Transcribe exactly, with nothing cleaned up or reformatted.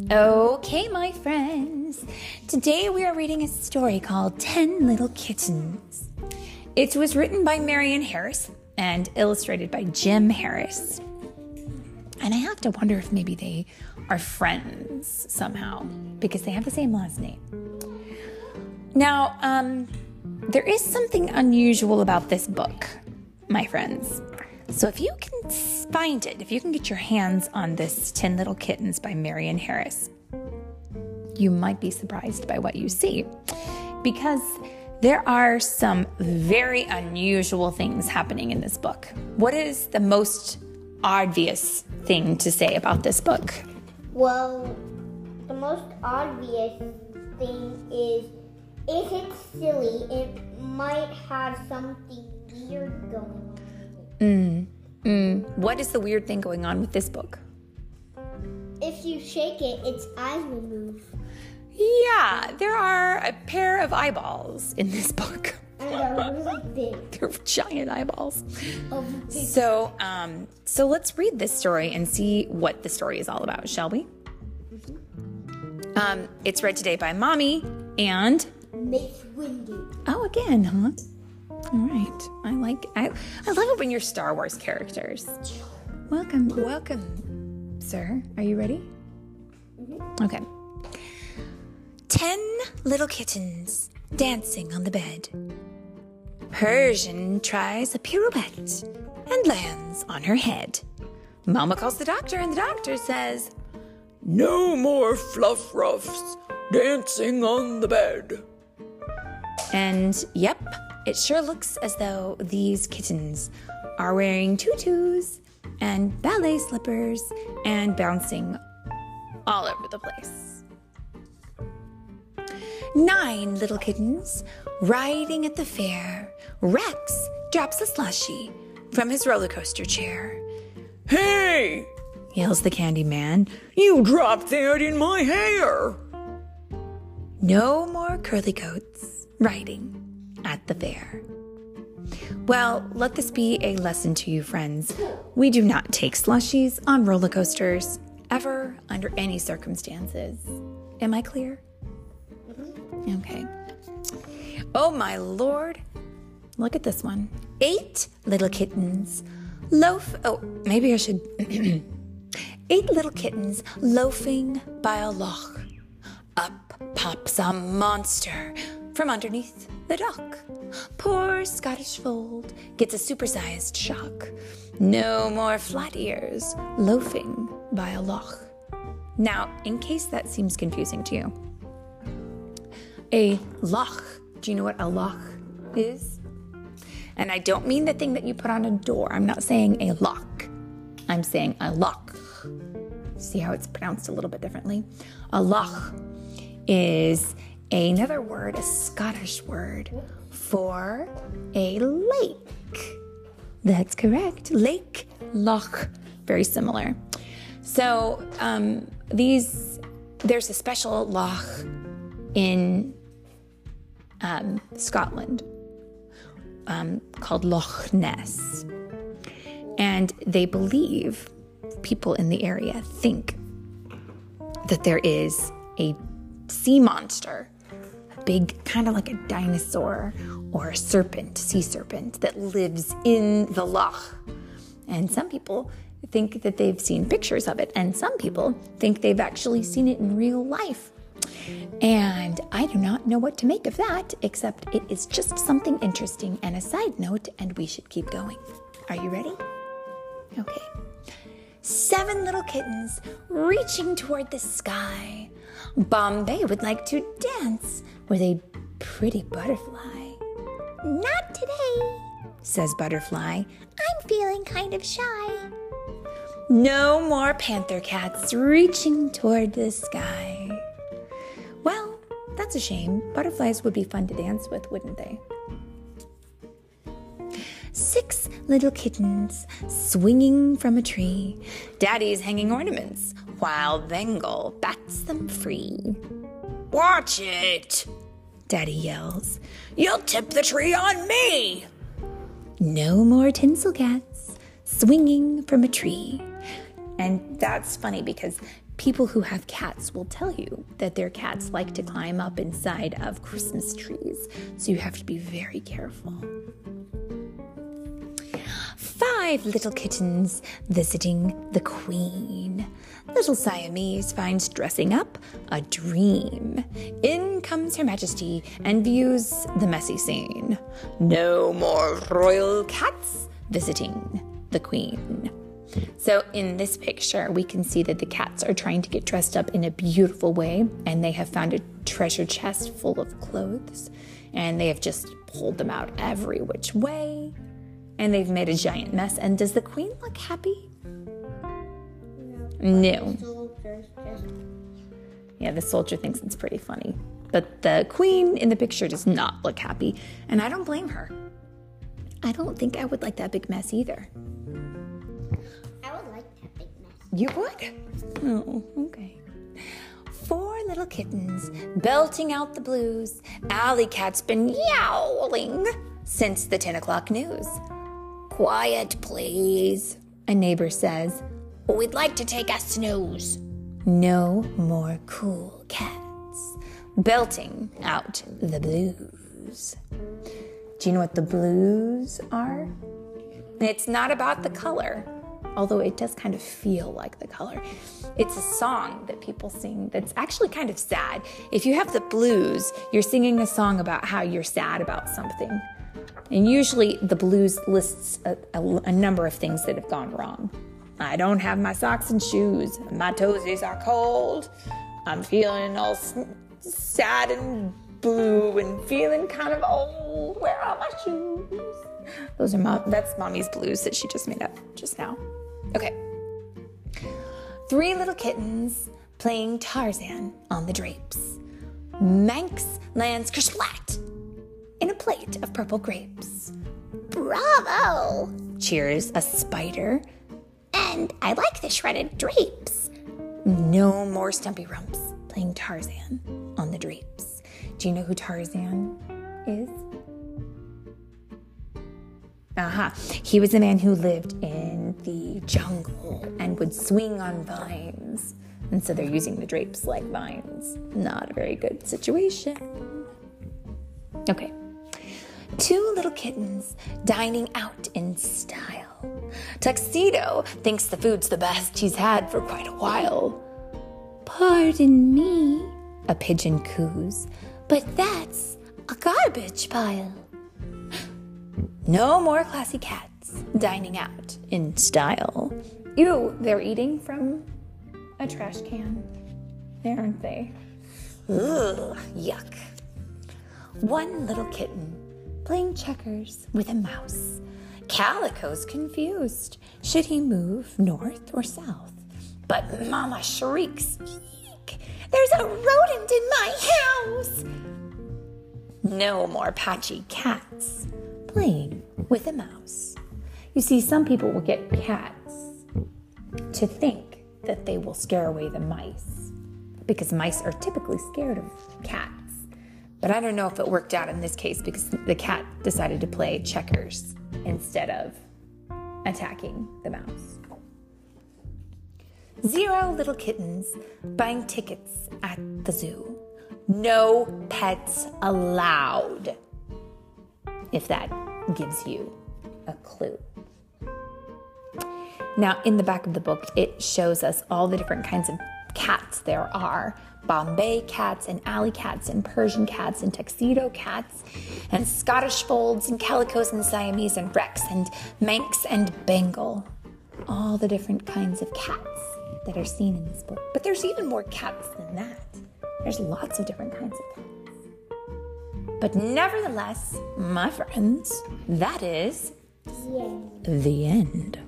Okay, my friends. Today we are reading a story called Ten Little Kittens. It was written by Marion Harris and illustrated by Jim Harris. And I have to wonder if maybe they are friends somehow because they have the same last name. Now, um, there is something unusual about this book, my friends. So if you can find it, if you can get your hands on this Ten Little Kittens by Marion Harris, you might be surprised by what you see, because there are some very unusual things happening in this book. What is the most obvious thing to say about this book? Well, the most obvious thing is if it's silly, it might have something weird going on. Mm, mm. What is the weird thing going on with this book? If you shake it, its eyes will move. Yeah, there are a pair of eyeballs in this book. And they're really big. They're giant eyeballs. Oh, big. So, um, so let's read this story and see what the story is all about, shall we? Mm-hmm. Um, it's read today by Mommy and Mace Windy. Oh, again, huh? All right. I like I I love it when you're Star Wars characters. Welcome, welcome, sir. Are you ready? Mm-hmm. Okay. Ten little kittens dancing on the bed. Persian tries a pirouette and lands on her head. Mama calls the doctor and the doctor says, "No more fluff ruffs dancing on the bed." And yep, it sure looks as though these kittens are wearing tutus and ballet slippers and bouncing all over the place. Nine little kittens riding at the fair. Rex drops a slushie from his roller coaster chair. "Hey!" yells the candy man. "You dropped that in my hair!" No more curly coats riding at the fair. Well, let this be a lesson to you, friends. We do not take slushies on roller coasters ever under any circumstances. Am I clear? Okay. Oh my Lord. Look at this one. Eight little kittens loaf. Oh, maybe I should. Eight little kittens loafing by a loch. Up pops a monster from underneath the dock. Poor Scottish fold gets a supersized shock. No more flat ears loafing by a loch. Now, in case that seems confusing to you, a loch, do you know what a loch is? And I don't mean the thing that you put on a door. I'm not saying a lock. I'm saying a loch. See how it's pronounced a little bit differently? A loch is another word, a Scottish word for a lake. That's correct. Lake, loch, very similar. So um, these, there's a special loch in um, Scotland um, called Loch Ness. And they believe, people in the area think that there is a sea monster, a big, kind of like a dinosaur or a serpent, sea serpent that lives in the loch. And some people think that they've seen pictures of it, and some people think they've actually seen it in real life. And I do not know what to make of that, except it is just something interesting and a side note, and we should keep going. Are you ready? Okay. Seven little kittens reaching toward the sky. Bombay would like to dance with a pretty butterfly. "Not today," says Butterfly. "I'm feeling kind of shy." No more panther cats reaching toward the sky. Well, that's a shame. Butterflies would be fun to dance with, wouldn't they? Six little kittens swinging from a tree. Daddy's hanging ornaments while Bengal bats them free. "Watch it!" Daddy yells. "You'll tip the tree on me!" No more tinsel cats swinging from a tree. And that's funny because people who have cats will tell you that their cats like to climb up inside of Christmas trees, so you have to be very careful. Five little kittens visiting the Queen. Little Siamese finds dressing up a dream. In comes Her Majesty and views the messy scene. No more royal cats visiting the Queen. So in this picture, we can see that the cats are trying to get dressed up in a beautiful way, and they have found a treasure chest full of clothes, and they have just pulled them out every which way, and they've made a giant mess. And does the Queen look happy? No. No. Yeah, the soldier thinks it's pretty funny. But the Queen in the picture does not look happy, and I don't blame her. I don't think I would like that big mess either. I would like that big mess. You would? Oh, okay. Four little kittens belting out the blues. Alley Cat's been yowling since the ten o'clock news. Quiet, please, a neighbor says. We'd like to take a snooze. No more cool cats belting out the blues. Do you know what the blues are? It's not about the color, although it does kind of feel like the color. It's a song that people sing that's actually kind of sad. If you have the blues, you're singing a song about how you're sad about something. And usually the blues lists a, a, a number of things that have gone wrong. I don't have my socks and shoes. My toesies are cold. I'm feeling all s- sad and blue and feeling kind of old. Where are my shoes? Those are mom. That's Mommy's blues that she just made up just now. Okay. Three little kittens playing Tarzan on the drapes. Manx lands kersplat in a plate of purple grapes. Bravo! Cheers a spider. And I like the shredded drapes. No more Stumpy Rumps playing Tarzan on the drapes. Do you know who Tarzan is? Aha. He was a man who lived in the jungle and would swing on vines. And so they're using the drapes like vines. Not a very good situation. Okay. Two little kittens dining out in style. Tuxedo thinks the food's the best he's had for quite a while. Pardon me, a pigeon coos, but that's a garbage pile. No more classy cats dining out in style. Ew, they're eating from a trash can. Aren't they? Ugh, yuck. One little kitten playing checkers with a mouse. Calico's confused. Should he move north or south? But Mama shrieks, eek! There's a rodent in my house! No more patchy cats playing with a mouse. You see, some people will get cats to think that they will scare away the mice, because mice are typically scared of cats. But I don't know if it worked out in this case because the cat decided to play checkers instead of attacking the mouse. Zero little kittens buying tickets at the zoo. No pets allowed, if that gives you a clue. Now, in the back of the book, it shows us all the different kinds of cats there are. Bombay cats and alley cats and Persian cats and tuxedo cats and Scottish folds and calicos and Siamese and Rex and Manx and Bengal. All the different kinds of cats that are seen in this book. But there's even more cats than that. There's lots of different kinds of cats. But nevertheless, my friends, that is Yeah. the end.